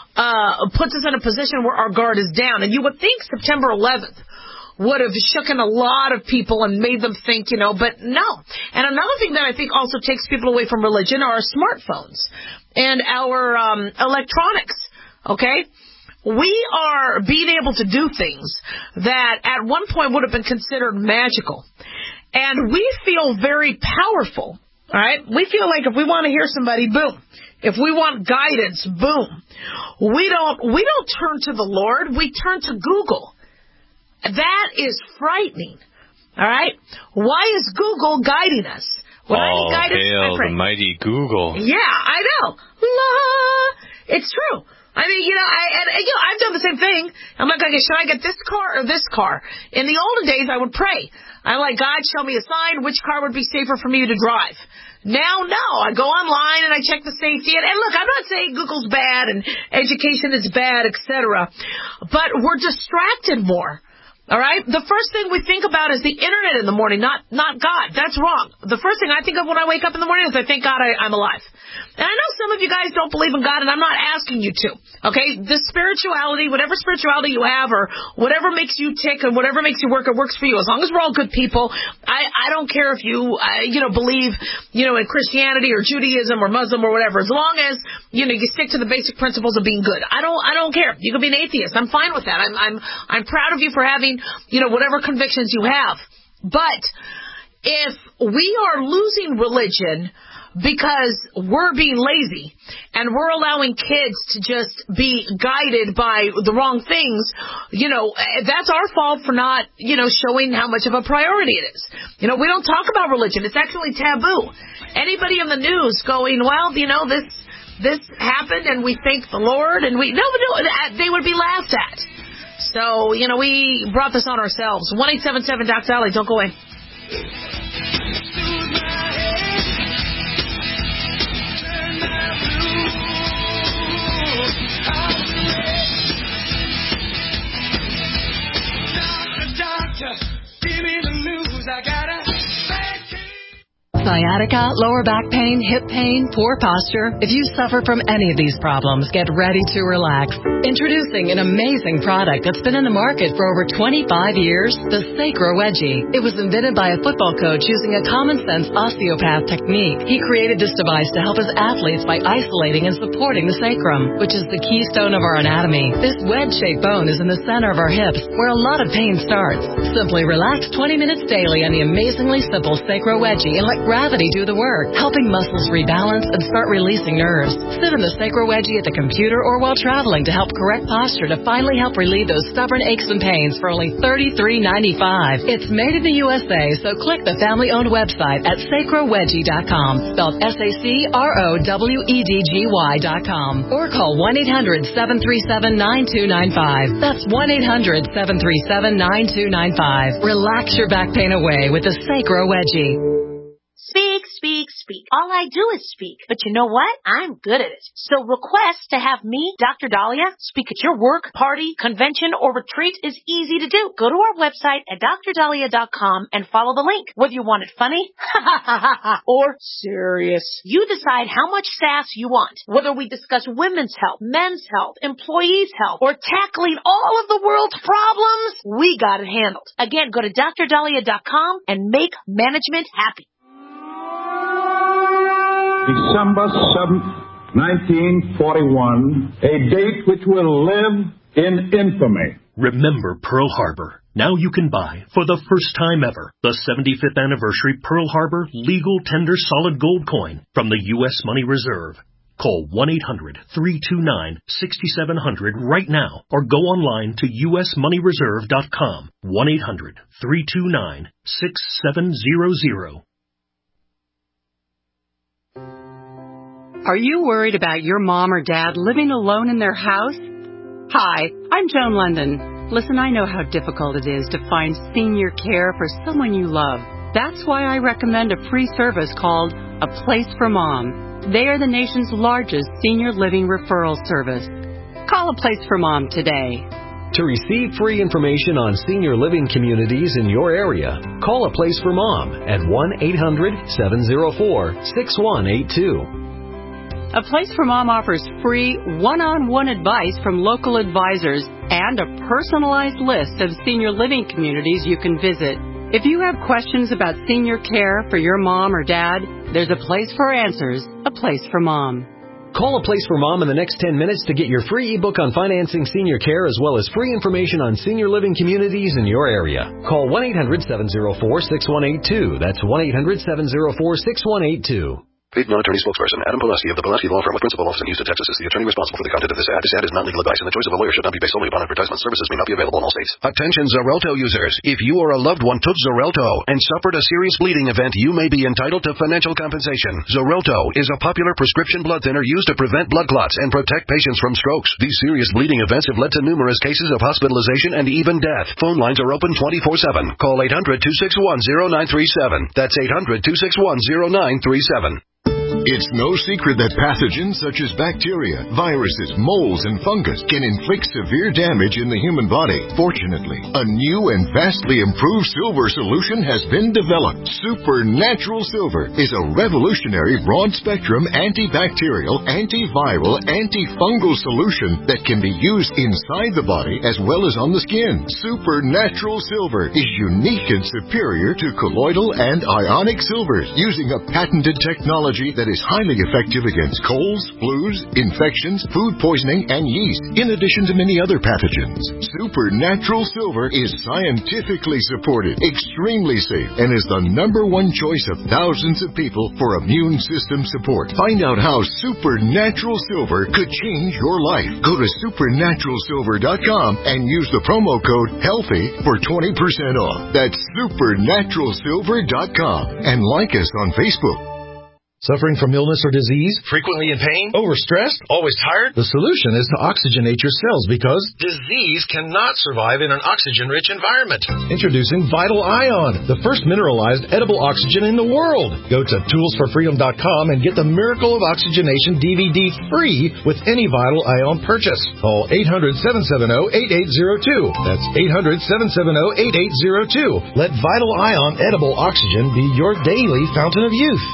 uh, puts us in a position where our guard is down. And you would think September eleventh would have shooken a lot of people and made them think, you know, but no. And another thing that I think also takes people away from religion are our smartphones and our um, electronics, okay? We are being able to do things that at one point would have been considered magical. And we feel very powerful, all right? We feel like if we want to hear somebody, boom. If we want guidance, boom. We don't, we don't turn to the Lord. We turn to Google. That is frightening. All right? Why is Google guiding us? When All I guidance, hail I the mighty Google. Yeah, I know. La. It's true. I mean, you know, I, and, you know, I've done the same thing. I'm like, okay, should I get this car or this car? In the olden days, I would pray. I'm like, God, show me a sign. Which car would be safer for me to drive? Now, no. I go online and I check the safety. And, and look, I'm not saying Google's bad and education is bad, et cetera. But we're distracted more. All right? The first thing we think about is the internet in the morning, not not God. That's wrong. The first thing I think of when I wake up in the morning is I thank God I, I'm alive. And I know some of you guys don't believe in God, and I'm not asking you to. Okay? The spirituality, whatever spirituality you have or whatever makes you tick and whatever makes you work, it works for you. As long as we're all good people, I, I don't care if you, uh, you know, believe, you know, in Christianity or Judaism or Muslim or whatever. As long as, you know, you stick to the basic principles of being good. I don't, I don't care. You can be an atheist. I'm fine with that. I'm, I'm, I'm proud of you for having, you know, whatever convictions you have. But if we are losing religion because we're being lazy and we're allowing kids to just be guided by the wrong things, you know, that's our fault for not, you know, showing how much of a priority it is. You know, we don't talk about religion. It's actually taboo. Anybody in the news going, well, you know, this this happened and we thank the Lord and we, no, no, they would be laughed at. So, you know, we brought this on ourselves. one eight seven seven Doc Dolly, don't go away. Sciatica, lower back pain, hip pain, poor posture. If you suffer from any of these problems, get ready to relax. Introducing an amazing product that's been in the market for over twenty-five years, the Sacro Wedgie. It was invented by a football coach using a common-sense osteopath technique. He created this device to help his athletes by isolating and supporting the sacrum, which is the keystone of our anatomy. This wedge-shaped bone is in the center of our hips, where a lot of pain starts. Simply relax twenty minutes daily on the amazingly simple Sacro Wedgie and let gravity gravity do the work, helping muscles rebalance and start releasing nerves. Sit in the Sacro Wedgie at the computer or while traveling to help correct posture to finally help relieve those stubborn aches and pains for only thirty-three ninety-five. It's made in the U S A, so click the family-owned website at sacro wedgie dot com, spelled S A C R O W E D G Y dot com, or call one eight hundred seven three seven nine two nine five. That's one eight hundred seven three seven nine two nine five. Relax your back pain away with the Sacro Wedgie. Speak, speak, speak. All I do is speak. But you know what? I'm good at it. So request to have me, Doctor Dahlia, speak at your work, party, convention, or retreat is easy to do. Go to our website at dr dahlia dot com and follow the link. Whether you want it funny or serious, you decide how much sass you want. Whether we discuss women's health, men's health, employees' health, or tackling all of the world's problems, we got it handled. Again, go to dr dahlia dot com and make management happy. December seventh, nineteen forty-one, a date which will live in infamy. Remember Pearl Harbor. Now you can buy, for the first time ever, the seventy-fifth anniversary Pearl Harbor Legal Tender Solid Gold Coin from the U S Money Reserve. Call one eight hundred three two nine six seven zero zero right now or go online to u s money reserve dot com. one eight hundred three two nine six seven zero zero. Are you worried about your mom or dad living alone in their house? Hi, I'm Joan London. Listen, I know how difficult it is to find senior care for someone you love. That's why I recommend a free service called A Place for Mom. They are the nation's largest senior living referral service. Call A Place for Mom today. To receive free information on senior living communities in your area, call A Place for Mom at one eight hundred seven zero four six one eight two. A Place for Mom offers free one-on-one advice from local advisors and a personalized list of senior living communities you can visit. If you have questions about senior care for your mom or dad, there's a place for answers, A Place for Mom. Call A Place for Mom in the next ten minutes to get your free ebook on financing senior care as well as free information on senior living communities in your area. Call one eight hundred seven zero four six one eight two. That's one eight hundred seven zero four six one eight two. Paid non-attorney spokesperson Adam Pulaski of the Pulaski Law Firm with principal office in Houston, Texas is the attorney responsible for the content of this ad. This ad is not legal advice, and the choice of a lawyer should not be based solely upon advertisement. Services may not be available in all states. Attention Xarelto users. If you or a loved one took Xarelto and suffered a serious bleeding event, you may be entitled to financial compensation. Xarelto is a popular prescription blood thinner used to prevent blood clots and protect patients from strokes. These serious bleeding events have led to numerous cases of hospitalization and even death. Phone lines are open twenty-four seven. Call eight hundred two six one zero nine three seven. That's eight hundred two six one zero nine three seven. It's no secret that pathogens such as bacteria, viruses, molds, and fungus can inflict severe damage in the human body. Fortunately, a new and vastly improved silver solution has been developed. Supernatural Silver is a revolutionary broad-spectrum antibacterial, antiviral, antifungal solution that can be used inside the body as well as on the skin. Supernatural Silver is unique and superior to colloidal and ionic silvers, using a patented technology that is highly effective against colds, flus, infections, food poisoning, and yeast, in addition to many other pathogens. Supernatural Silver is scientifically supported, extremely safe, and is the number one choice of thousands of people for immune system support. Find out how Supernatural Silver could change your life. Go to supernatural silver dot com and use the promo code HEALTHY for twenty percent off. That's supernatural silver dot com. And like us on Facebook. Suffering from illness or disease? Frequently in pain? Overstressed? Always tired? The solution is to oxygenate your cells because disease cannot survive in an oxygen-rich environment. Introducing Vital Ion, the first mineralized edible oxygen in the world. Go to tools for freedom dot com and get the Miracle of Oxygenation D V D free with any Vital Ion purchase. Call eight hundred seven seven zero eight eight zero two. That's eight hundred seven seven zero eight eight zero two. Let Vital Ion edible oxygen be your daily fountain of youth.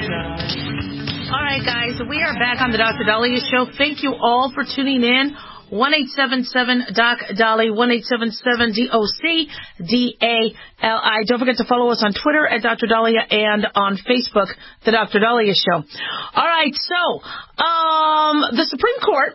All right, guys, we are back on the Doctor Dahlia Show. Thank you all for tuning in. one eight seven seven D O C D A L I, one eight seven seven D O C D A L I. Don't forget to follow us on Twitter at Doctor Dahlia and on Facebook, The Doctor Dahlia Show. All right, so um, the Supreme Court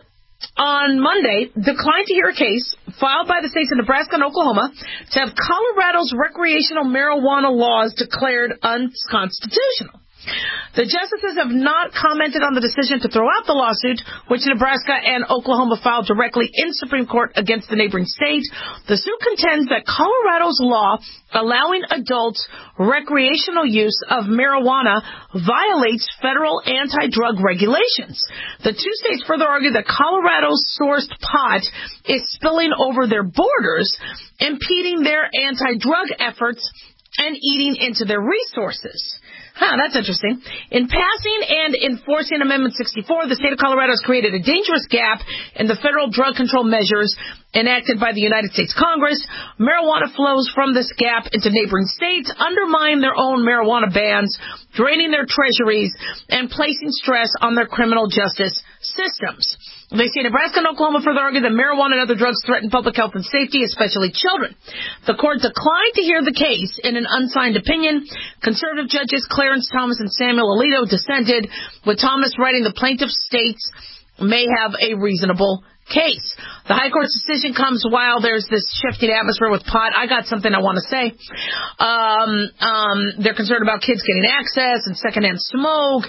on Monday declined to hear a case filed by the states of Nebraska and Oklahoma to have Colorado's recreational marijuana laws declared unconstitutional. The justices have not commented on the decision to throw out the lawsuit, which Nebraska and Oklahoma filed directly in Supreme Court against the neighboring state. The suit contends that Colorado's law allowing adults recreational use of marijuana violates federal anti-drug regulations. The two states further argue that Colorado's sourced pot is spilling over their borders, impeding their anti-drug efforts and eating into their resources. Huh, that's interesting. In passing and enforcing Amendment sixty-four, the state of Colorado has created a dangerous gap in the federal drug control measures enacted by the United States Congress. Marijuana flows from this gap into neighboring states, undermining their own marijuana bans, draining their treasuries, and placing stress on their criminal justice systems. They say Nebraska and Oklahoma further argue that marijuana and other drugs threaten public health and safety, especially children. The court declined to hear the case in an unsigned opinion. Conservative judges Clarence Thomas and Samuel Alito dissented, with Thomas writing the plaintiff states may have a reasonable case. The High Court's decision comes while there's this shifting atmosphere with pot. I got something I want to say. Um, um, they're concerned about kids getting access and secondhand smoke.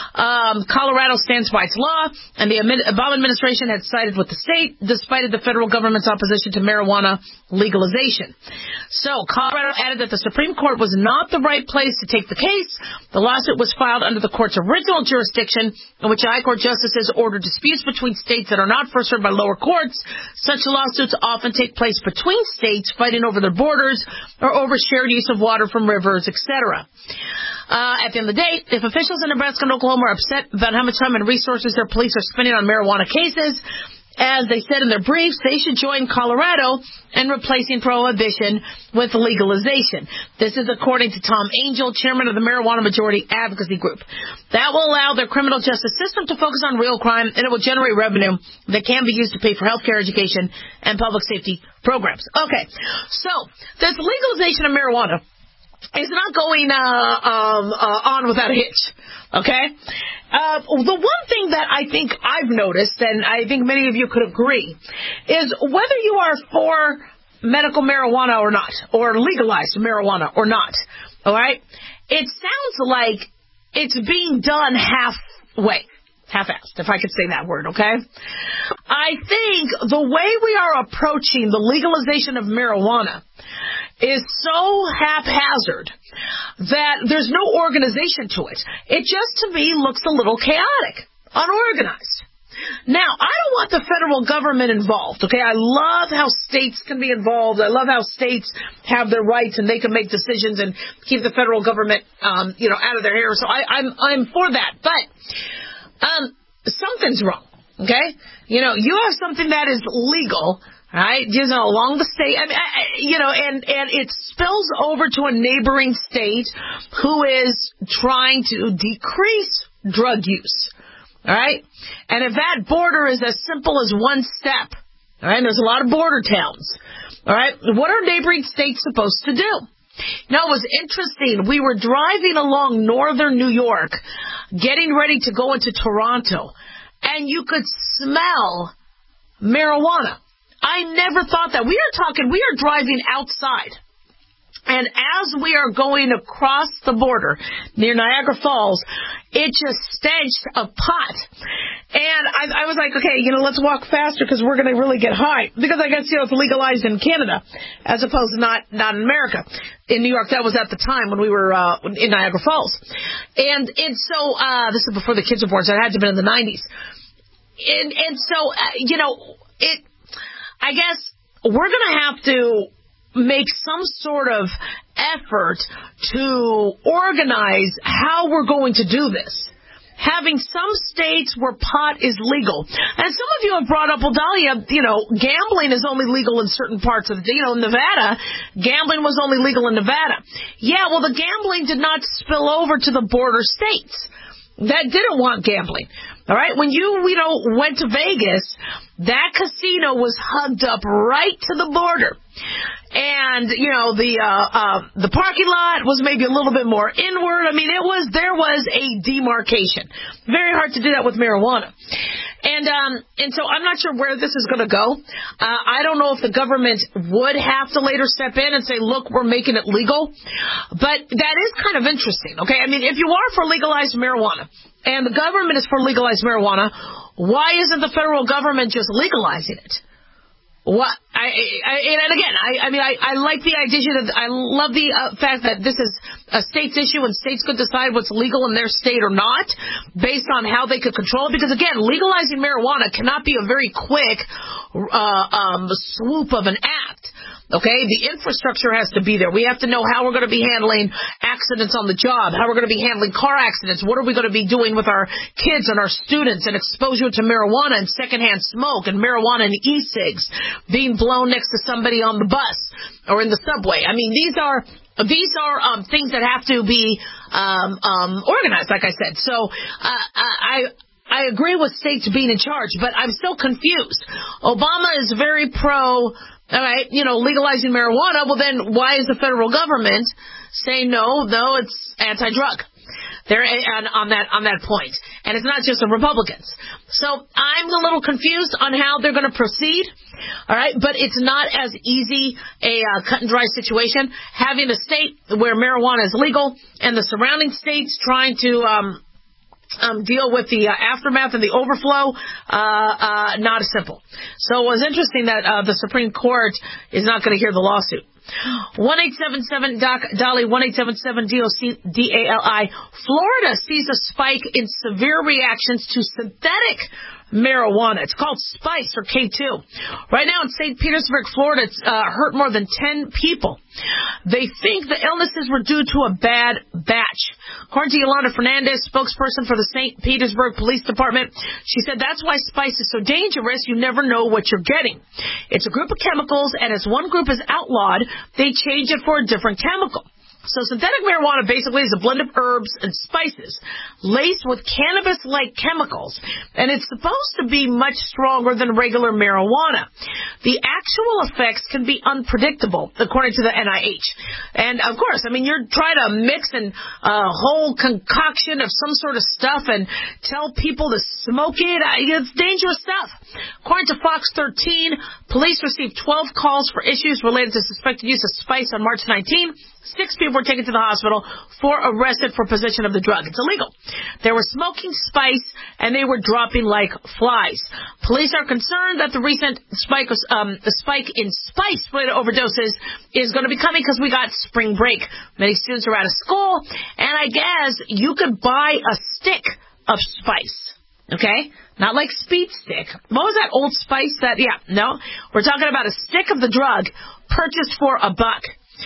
Um, Colorado stands by its law, and the Obama administration had sided with the state, despite the federal government's opposition to marijuana legalization. So Colorado added that the Supreme Court was not the right place to take the case. The lawsuit was filed under the court's original jurisdiction, in which High Court justices ordered disputes between states that are not first heard by lower courts. Such lawsuits often take place between states fighting over their borders or over shared use of water from rivers, et cetera. Uh, at the end of the day, if officials in Nebraska and Oklahoma are upset about how much time and resources their police are spending on marijuana cases, as they said in their briefs, they should join Colorado in replacing prohibition with legalization. This is according to Tom Angel, chairman of the Marijuana Majority Advocacy Group. That will allow their criminal justice system to focus on real crime, and it will generate revenue that can be used to pay for health care, education, and public safety programs. Okay, so this legalization of marijuana is not going uh, um, uh, on without a hitch, okay? Uh, the one thing that I think I've noticed, and I think many of you could agree, is whether you are for medical marijuana or not, or legalized marijuana or not, all right? It sounds like it's being done halfway. Half-assed, if I could say that word, okay? I think the way we are approaching the legalization of marijuana is so haphazard that there's no organization to it. It just, to me, looks a little chaotic, unorganized. Now, I don't want the federal government involved, okay? I love how states can be involved. I love how states have their rights and they can make decisions and keep the federal government, um, you know, out of their hair. So I, I'm, I'm for that. But Um, something's wrong, okay? You know, you have something that is legal, right, you know, along the state, I mean, I, you know, and, and it spills over to a neighboring state who is trying to decrease drug use, all right? And if that border is as simple as one step, all right, there's a lot of border towns, all right, what are neighboring states supposed to do? Now, it was interesting. We were driving along northern New York, getting ready to go into Toronto, and you could smell marijuana. I never thought that. We are talking, we are driving outside. And as we are going across the border near Niagara Falls, it just stench of pot. And I, I was like, okay, you know, let's walk faster because we're going to really get high. Because I guess, you know, it's legalized in Canada as opposed to not, not in America. In New York, that was at the time when we were uh, in Niagara Falls. And, and so, uh, this is before the kids were born, so it had to have been in the nineties. And, and so, uh, you know, it, I guess we're going to have to make some sort of effort to organize how we're going to do this. Having some states where pot is legal. And some of you have brought up, well, Dahlia, you know, gambling is only legal in certain parts of the, you know, Nevada. Gambling was only legal in Nevada. Yeah, well, the gambling did not spill over to the border states. that didn't want gambling. All right, when you, you know, went to Vegas, that casino was hugged up right to the border. And, you know, the uh, uh, the parking lot was maybe a little bit more inward. I mean, it was there was a demarcation. Very hard to do that with marijuana. And um, and so I'm not sure where this is going to go. Uh, I don't know if the government would have to later step in and say, look, we're making it legal. But that is kind of interesting, okay? I mean, if you are for legalized marijuana and the government is for legalized marijuana, why isn't the federal government just legalizing it? What I, I and again, I, I mean, I, I like the idea that I love the uh, fact that this is a state's issue and states could decide what's legal in their state or not based on how they could control it. Because again, legalizing marijuana cannot be a very quick uh, um, swoop of an act. Okay, the infrastructure has to be there. We have to know how we're going to be handling accidents on the job, how we're going to be handling car accidents, what are we going to be doing with our kids and our students and exposure to marijuana and secondhand smoke and marijuana and e-cigs being blown next to somebody on the bus or in the subway. I mean, these are these are um, things that have to be um, um, organized, like I said. So uh, I. I agree with states being in charge, but I'm still confused. Obama is very pro, all right, you know, legalizing marijuana. Well, then why is the federal government saying no, no, it's anti-drug? They're on, on that on that point. And it's not just the Republicans. So I'm a little confused on how they're going to proceed. All right, but it's not as easy a uh, cut and dry situation. Having a state where marijuana is legal and the surrounding states trying to um Um, deal with the uh, aftermath and the overflow, uh, uh, not as simple. So it was interesting that uh, the Supreme Court is not going to hear the lawsuit. one eight seven seven Doc Dolly, one eight seven seven D O C D A L I. Florida sees a spike in severe reactions to synthetic marijuana. It's called Spice, or K two. Right now in Saint Petersburg, Florida, it's uh, hurt more than ten people. They think the illnesses were due to a bad batch. According to Yolanda Fernandez, spokesperson for the Saint Petersburg Police Department, she said that's why Spice is so dangerous. You never know what you're getting. It's a group of chemicals, and as one group is outlawed, they change it for a different chemical. So synthetic marijuana basically is a blend of herbs and spices laced with cannabis-like chemicals, and it's supposed to be much stronger than regular marijuana. The actual effects can be unpredictable, according to the N I H. And, of course, I mean, you're trying to mix in a whole concoction of some sort of stuff and tell people to smoke it. It's dangerous stuff. According to Fox thirteen, police received twelve calls for issues related to suspected use of spice on March nineteenth. Six people were taken to the hospital, four arrested for possession of the drug. It's illegal. They were smoking spice, and they were dropping like flies. Police are concerned that the recent spike, um, the spike in spice-related overdoses is going to be coming because we got spring break. Many students are out of school, and I guess you could buy a stick of spice. Okay? Not like Speed Stick. What was that Old Spice? That yeah, no. We're talking about a stick of the drug purchased for a buck.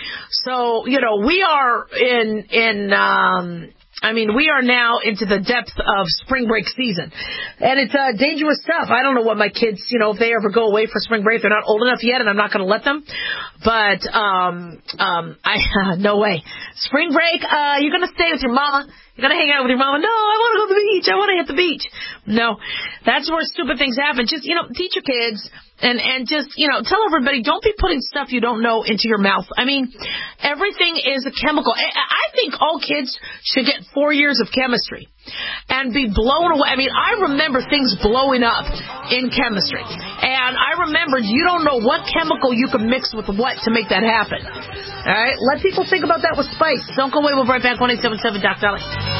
So, you know, we are in, in, um, I mean, we are now into the depth of spring break season. And it's uh, dangerous stuff. I don't know what my kids, you know, if they ever go away for spring break, they're not old enough yet, and I'm not going to let them. But, um, um, I, no way. Spring break, uh, you're going to stay with your mama. You're going to hang out with your mama. No, I want to go to the beach. I want to hit the beach. No, that's where stupid things happen. Just, you know, teach your kids and, and just, you know, tell everybody, don't be putting stuff you don't know into your mouth. I mean, everything is a chemical. I, I think all kids should get four years of chemistry and be blown away. I mean, I remember things blowing up in chemistry. And I remembered you don't know what chemical you can mix with what to make that happen. All right? Let people think about that with spice. Don't go away. We'll be right back. one eight seven seven Doc Dolly.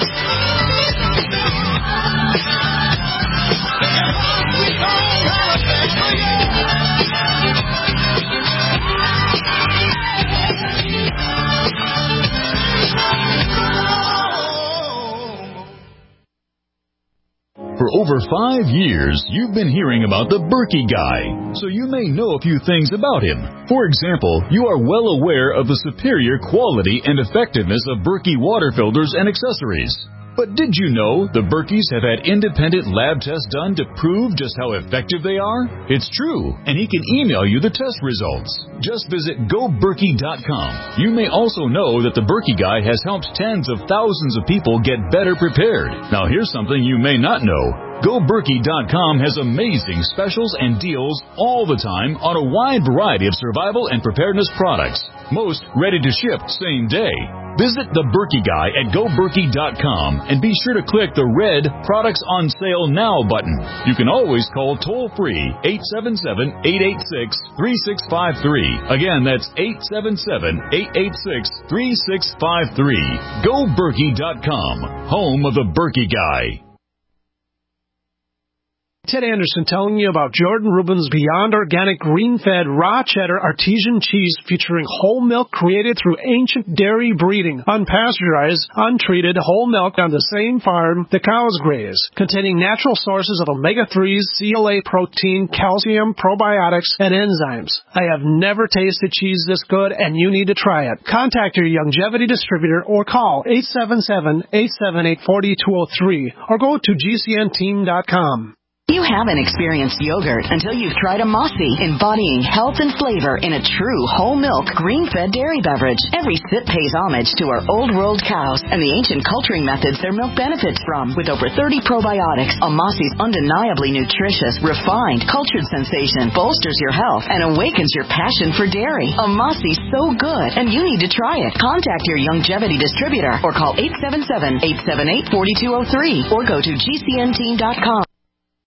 For over five years, you've been hearing about the Berkey Guy, so you may know a few things about him. For example, you are well aware of the superior quality and effectiveness of Berkey water filters and accessories. But did you know the Berkeys have had independent lab tests done to prove just how effective they are? It's true, and he can email you the test results. Just visit go berkey dot com. You may also know that the Berkey Guy has helped tens of thousands of people get better prepared. Now here's something you may not know. go berkey dot com has amazing specials and deals all the time on a wide variety of survival and preparedness products. Most ready to ship same day. Visit the Berkey Guy at go berkey dot com and be sure to click the red Products on Sale Now button. You can always call toll-free eight seven seven, eight eight six, three six five three. Again, that's eight seven seven, eight eight six, three six five three. go berkey dot com, home of the Berkey Guy. Ted Anderson telling you about Jordan Rubin's Beyond Organic Green-Fed Raw Cheddar Artesian Cheese featuring whole milk created through ancient dairy breeding, unpasteurized, untreated whole milk on the same farm the cows graze, containing natural sources of omega threes, C L A protein, calcium, probiotics, and enzymes. I have never tasted cheese this good, and you need to try it. Contact your Youngevity distributor or call eight seven seven, eight seven eight, four two zero three or go to G C N team dot com. You haven't experienced yogurt until you've tried a Mossy, embodying health and flavor in a true whole milk, green-fed dairy beverage. Every sip pays homage to our old-world cows and the ancient culturing methods their milk benefits from. With over thirty probiotics, a Mossy's undeniably nutritious, refined, cultured sensation bolsters your health and awakens your passion for dairy. A Mossy's so good, and you need to try it. Contact your Youngevity distributor or call eight seven seven, eight seven eight, four two zero three or go to G C N team dot com.